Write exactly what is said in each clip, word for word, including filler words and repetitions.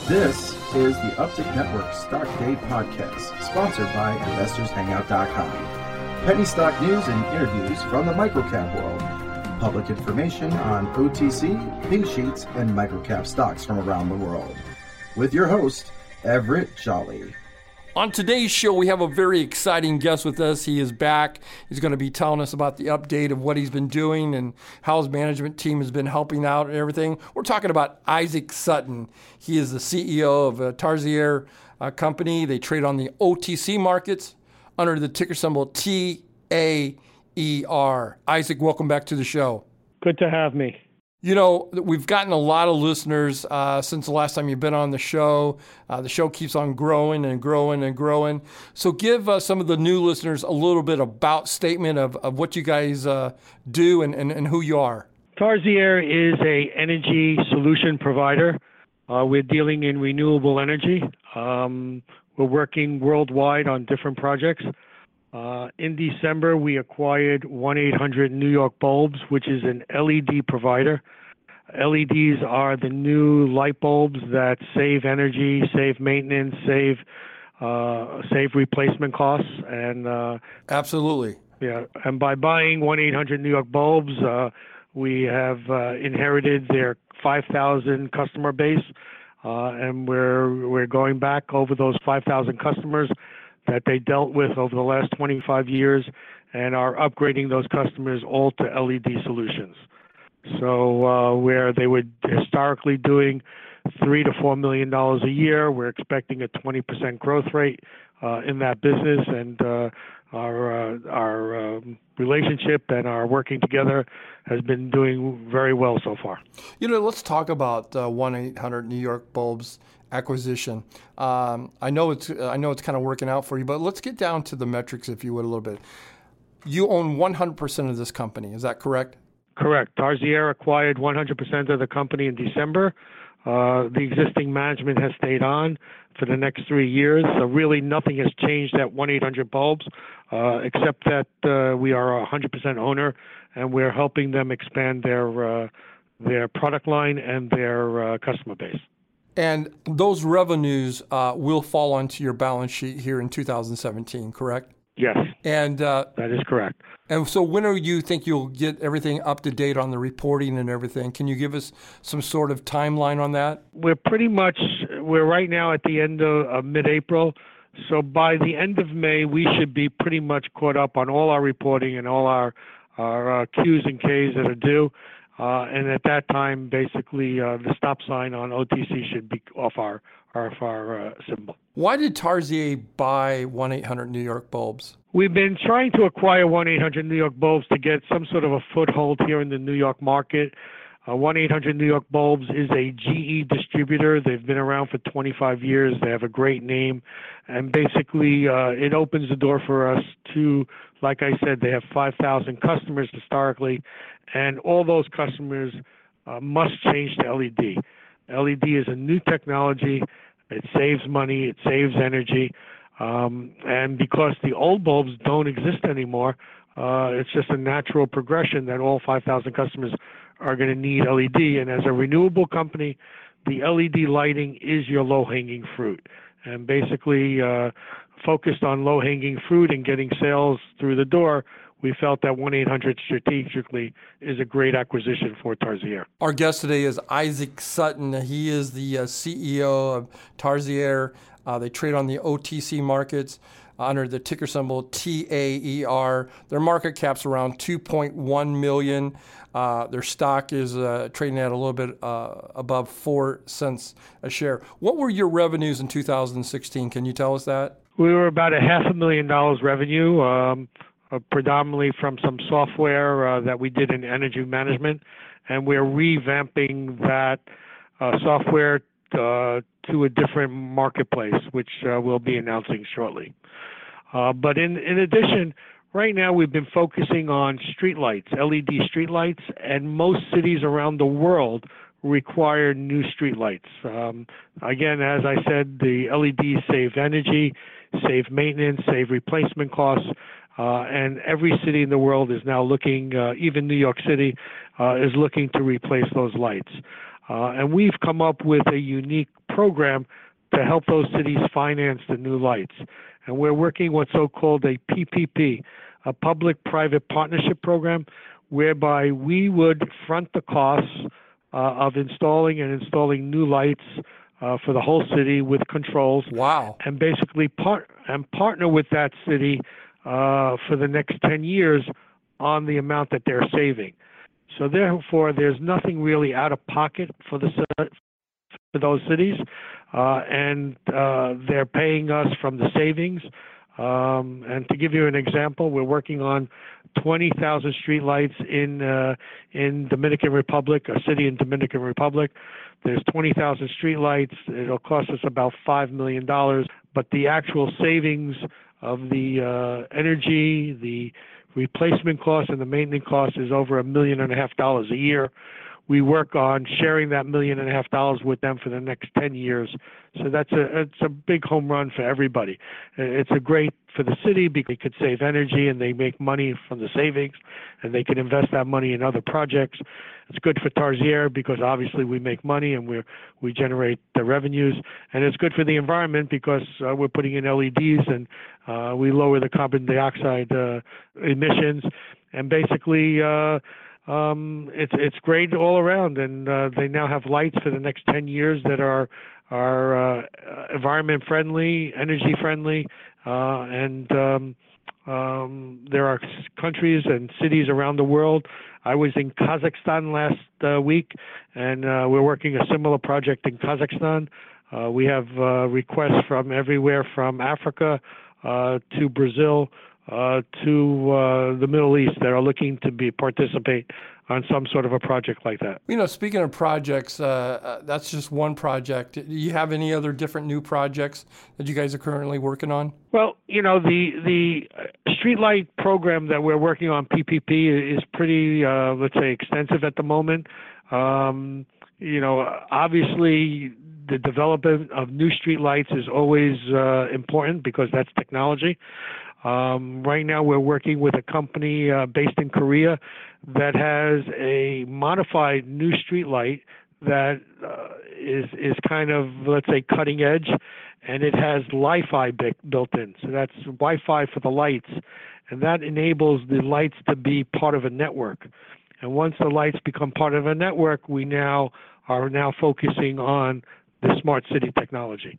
This is the Uptick Network Stock Day Podcast, sponsored by Investors Hangout dot com. Penny stock news and interviews from the microcap world. Public information on O T C, pink sheets, and microcap stocks from around the world. With your host, Everett Jolly. On today's show, we have a very exciting guest with us. He is back. He's going to be telling us about the update of what he's been doing and how his management team has been helping out and everything. We're talking about Isaac Sutton. He is the C E O of a Tarsier uh, company. They trade on the O T C markets under the ticker symbol T A E R. Isaac, welcome back to the show. Good to have me. You know, we've gotten a lot of listeners uh, since the last time you've been on the show. Uh, the show keeps on growing and growing and growing. So give uh, some of the new listeners a little bit about statement of, of what you guys uh, do and, and, and who you are. Tarsier is a energy solution provider. Uh, we're dealing in renewable energy. Um, we're working worldwide on different projects. Uh, in December, we acquired one eight hundred New York Bulbs, which is an L E D provider. L E Ds are the new light bulbs that save energy, save maintenance, save uh, save replacement costs, and uh, absolutely, yeah. And by buying one eight hundred New York Bulbs, uh, we have uh, inherited their five thousand customer base, uh, and we're we're going back over those five thousand customers that they dealt with over the last twenty-five years and are upgrading those customers all to L E D solutions. So uh, where they were historically doing three to four million dollars a year, we're expecting a twenty percent growth rate uh, in that business, and uh, our uh, our um, relationship and our working together has been doing very well so far. You know, let's talk about uh, one eight hundred New York Bulbs acquisition. Um, I know it's I know it's kind of working out for you, but let's get down to the metrics, if you would, a little bit. You own one hundred percent of this company. Is that correct? Correct. Tarsier acquired one hundred percent of the company in December. Uh, the existing management has stayed on for the next three years. So really nothing has changed at one eight hundred Bulbs, uh, except that uh, we are a one hundred percent owner, and we're helping them expand their, uh, their product line and their uh, customer base. And those revenues uh, will fall onto your balance sheet here in two thousand seventeen, correct? Yes, and uh, that is correct. And so when do you think you'll get everything up to date on the reporting and everything? Can you give us some sort of timeline on that? We're pretty much, we're right now at the end of, of mid-April. So by the end of May, we should be pretty much caught up on all our reporting and all our, our uh, Q's and K's that are due. Uh, and at that time, basically, uh, the stop sign on O T C should be off our off our uh, symbol. Why did Tarsier buy one eight hundred New York Bulbs? We've been trying to acquire one eight hundred New York Bulbs to get some sort of a foothold here in the New York market. Uh, one eight hundred New York Bulbs is a G E distributor. They've been around for twenty-five years. They have a great name. And basically, uh, it opens the door for us to, like I said, they have five thousand customers historically, and all those customers uh, must change to L E D. L E D is a new technology. It saves money. It saves energy. Um, and because the old bulbs don't exist anymore, uh, it's just a natural progression that all five thousand customers are going to need L E D. And as a renewable company, the L E D lighting is your low-hanging fruit. And basically, uh, focused on low-hanging fruit and getting sales through the door, we felt that one eight hundred strategically is a great acquisition for Tarsier. Our guest today is Isaac Sutton. He is the uh, C E O of Tarsier. Uh, they trade on the O T C markets uh, under the ticker symbol T A E R. Their market cap's around two point one million dollars. Uh, their stock is uh, trading at a little bit uh, above four cents a share. What were your revenues in two thousand sixteen? Can you tell us that? We were about a half a million dollars revenue. Um, Uh, predominantly from some software uh, that we did in energy management, and we're revamping that uh, software uh, to a different marketplace, which uh, we'll be announcing shortly. Uh, but in, in addition, right now we've been focusing on streetlights, L E D streetlights, and most cities around the world require new streetlights. Um, again, as I said, the L E Ds save energy, save maintenance, save replacement costs. Uh, and every city in the world is now looking, uh, even New York City, uh, is looking to replace those lights. Uh, and we've come up with a unique program to help those cities finance the new lights. And we're working what's so-called a P P P, a public-private partnership program, whereby we would front the costs uh, of installing and installing new lights uh, for the whole city with controls. Wow. And basically part and partner with that city uh, for the next ten years on the amount that they're saving. So therefore, there's nothing really out of pocket for the for those cities, uh, and uh, they're paying us from the savings. Um, and to give you an example, we're working on twenty thousand streetlights in uh, in Dominican Republic, a city in Dominican Republic. There's twenty thousand streetlights. It'll cost us about five million dollars, but the actual savings of the uh, energy, the replacement cost, and the maintenance cost is over a million and a half dollars a year. We work on sharing that million and a half dollars with them for the next ten years. So that's a it's a big home run for everybody. It's a great for the city because they could save energy and they make money from the savings, and they can invest that money in other projects. It's good for Tarsier because obviously we make money and we we generate the revenues, and it's good for the environment because uh, we're putting in L E Ds and uh, we lower the carbon dioxide uh, emissions, and basically. Uh, Um, it's it's great all around, and uh, they now have lights for the next ten years that are are uh, environment friendly, energy friendly, uh, and um, um, there are countries and cities around the world. I was in Kazakhstan last uh, week, and uh, we're working a similar project in Kazakhstan. Uh, we have uh, requests from everywhere from Africa uh, to Brazil. Uh, to uh, the Middle East that are looking to be participate on some sort of a project like that. You know, speaking of projects, uh, uh, that's just one project. Do you have any other different new projects that you guys are currently working on? Well, you know, the the streetlight program that we're working on, P P P, is pretty, uh, let's say, extensive at the moment. Um, you know, obviously, the development of new streetlights is always uh, important because that's technology. Um, right now, we're working with a company uh, based in Korea that has a modified new streetlight that uh, is is kind of, let's say, cutting edge, and it has Li-Fi built in. So that's Wi-Fi for the lights, and that enables the lights to be part of a network. And once the lights become part of a network, we now are now focusing on the smart city technology.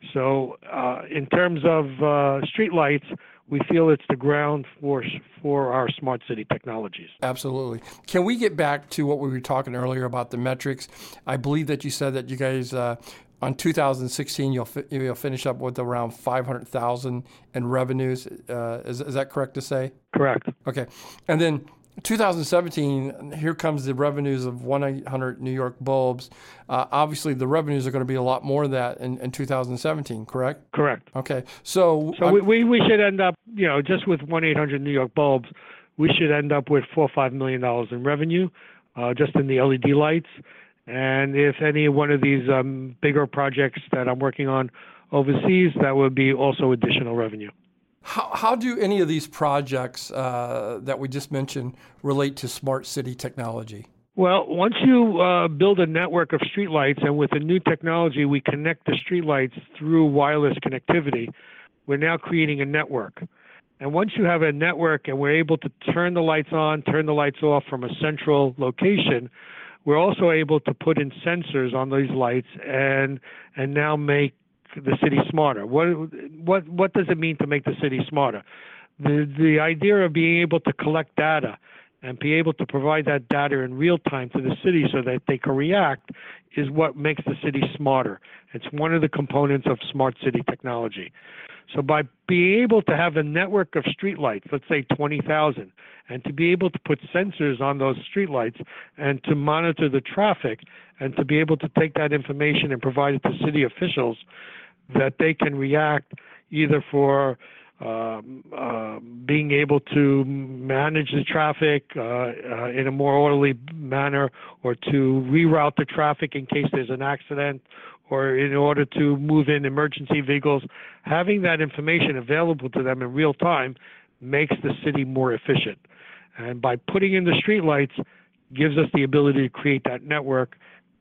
So uh, in terms of uh, streetlights, we feel it's the ground force for our smart city technologies. Absolutely. Can we get back to what we were talking earlier about the metrics? I believe that you said that you guys, uh, on two thousand sixteen, you'll, fi- you'll finish up with around five hundred thousand in revenues. Uh, is, is that correct to say? Correct. Okay. And then two thousand seventeen, here comes the revenues of one eight hundred New York Bulbs. Uh, obviously, the revenues are going to be a lot more than that in, in two thousand seventeen, correct? Correct. Okay. So, so we, we, we should end up, you know, just with one eight hundred New York Bulbs, we should end up with four or five million dollars in revenue uh, just in the L E D lights. And if any one of these um, bigger projects that I'm working on overseas, that would be also additional revenue. How, how do any of these projects uh, that we just mentioned relate to smart city technology? Well, once you uh, build a network of streetlights, and with the new technology, we connect the streetlights through wireless connectivity, we're now creating a network. And once you have a network and we're able to turn the lights on, turn the lights off from a central location, we're also able to put in sensors on these lights and and now make the city smarter. What what what does it mean to make the city smarter? The the idea of being able to collect data and be able to provide that data in real time to the city so that they can react is what makes the city smarter. It's one of the components of smart city technology. So by being able to have a network of streetlights, let's say twenty thousand, and to be able to put sensors on those streetlights and to monitor the traffic and to be able to take that information and provide it to city officials, that they can react either for um, uh, being able to manage the traffic uh, uh, in a more orderly manner, or to reroute the traffic in case there's an accident, or in order to move in emergency vehicles. Having that information available to them in real time makes the city more efficient. And by putting in the streetlights, gives us the ability to create that network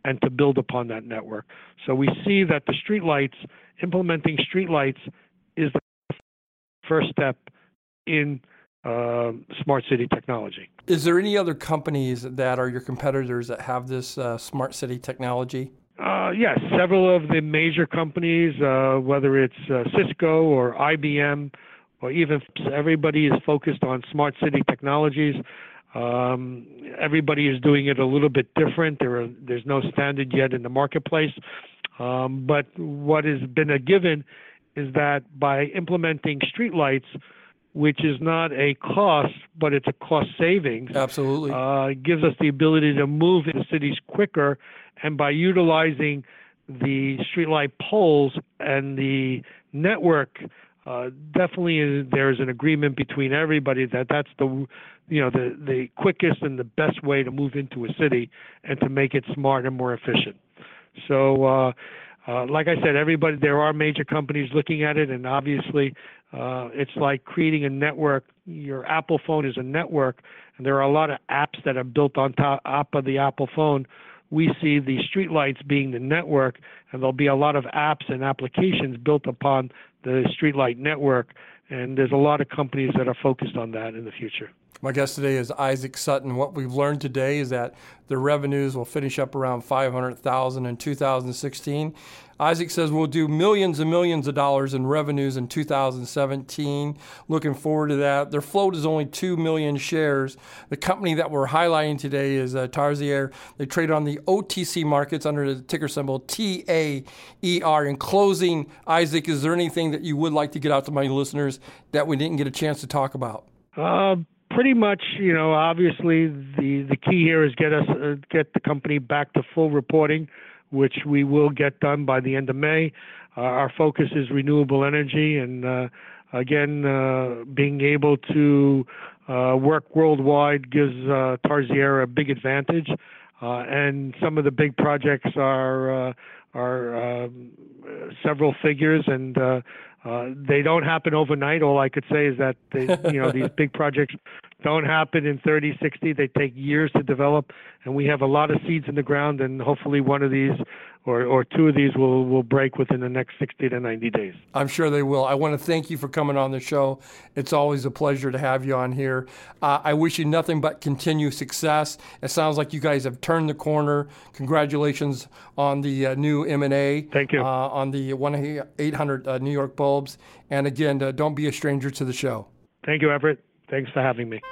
and to build upon that network. So we see that the streetlights, implementing streetlights is the first step in uh, smart city technology. Is there any other companies that are your competitors that have this uh, smart city technology? Uh, yes, several of the major companies, uh, whether it's uh, Cisco or I B M, or even everybody is focused on smart city technologies. Um, everybody is doing it a little bit different. There are, there's no standard yet in the marketplace. Um, but what has been a given is that by implementing streetlights, which is not a cost, but it's a cost savings. Absolutely. Uh, gives us the ability to move into cities quicker. And by utilizing the streetlight poles and the network, uh, definitely is, there's an agreement between everybody that that's the, you know, the, the quickest and the best way to move into a city and to make it smart and more efficient. So, uh, uh, like I said, everybody, there are major companies looking at it, and obviously, Uh, it's like creating a network. Your Apple phone is a network, and there are a lot of apps that are built on top of the Apple phone. We see the streetlights being the network, and there'll be a lot of apps and applications built upon the streetlight network, and there's a lot of companies that are focused on that in the future. My guest today is Isaac Sutton. What we've learned today is that the revenues will finish up around five hundred thousand dollars in two thousand sixteen. Isaac says we'll do millions and millions of dollars in revenues in two thousand seventeen. Looking forward to that. Their float is only two million shares. The company that we're highlighting today is uh, Tarsier. They trade on the O T C markets under the ticker symbol T A E R. In closing, Isaac, is there anything that you would like to get out to my listeners that we didn't get a chance to talk about? Uh, pretty much, you know, obviously the, the key here is get us uh, get the company back to full reporting, which we will get done by the end of May. Uh, our focus is renewable energy, and uh, again, uh, being able to uh, work worldwide gives uh, Tarsier a big advantage. Uh, and some of the big projects are uh, are um, several figures, and uh, uh, they don't happen overnight. All I could say is that they, you know, these big projects don't happen in thirty, sixty. They take years to develop, and we have a lot of seeds in the ground, and hopefully one of these or, or two of these will, will break within the next sixty to ninety days. I'm sure they will. I want to thank you for coming on the show. It's always a pleasure to have you on here. Uh, I wish you nothing but continued success. It sounds like you guys have turned the corner. Congratulations on the uh, new M and A. Thank you. Uh, on the one eight hundred uh, New York bulbs. And again, uh, don't be a stranger to the show. Thank you, Everett. Thanks for having me.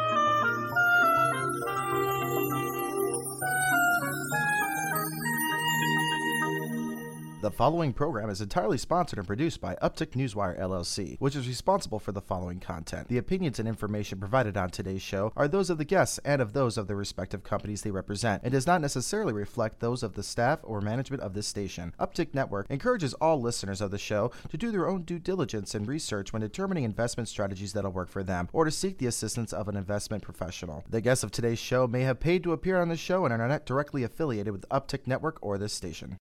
The following program is entirely sponsored and produced by Uptick Newswire, L L C, which is responsible for the following content. The opinions and information provided on today's show are those of the guests and of those of the respective companies they represent, and does not necessarily reflect those of the staff or management of this station. Uptick Network encourages all listeners of the show to do their own due diligence and research when determining investment strategies that'll work for them, or to seek the assistance of an investment professional. The guests of today's show may have paid to appear on the show and are not directly affiliated with Uptick Network or this station.